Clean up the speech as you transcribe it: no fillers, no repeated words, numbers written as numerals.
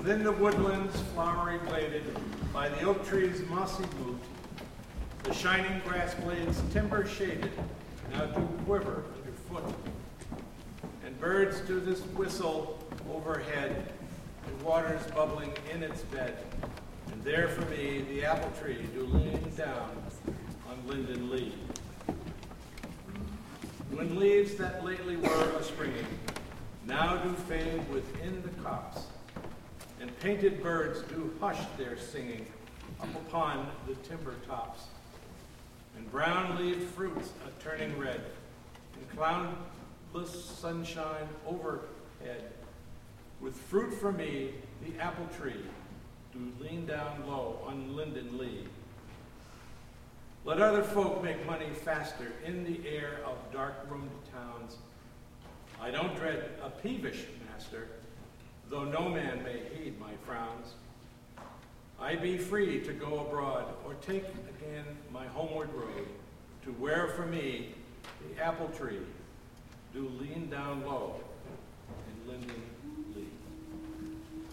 Within the woodlands, flowery bladed, by the oak tree's mossy boot, the shining grass blades, timber shaded, now do quiver underfoot. And birds do this whistle overhead, and waters bubbling in its bed. And there for me, the apple tree do lean down on linden lea. When leaves that lately were a-springing, now do fade within the copse, and painted birds do hush their singing up upon the timber tops. And brown-leaved fruits are turning red, and cloudless sunshine overhead. With fruit for me, the apple tree do lean down low on linden lea. Let other folk make money faster in the air of dark-roomed towns. I don't dread a peevish master, though no man may heed my frowns. I be free to go abroad, or take again my homeward road, to where for me the apple tree do lean down low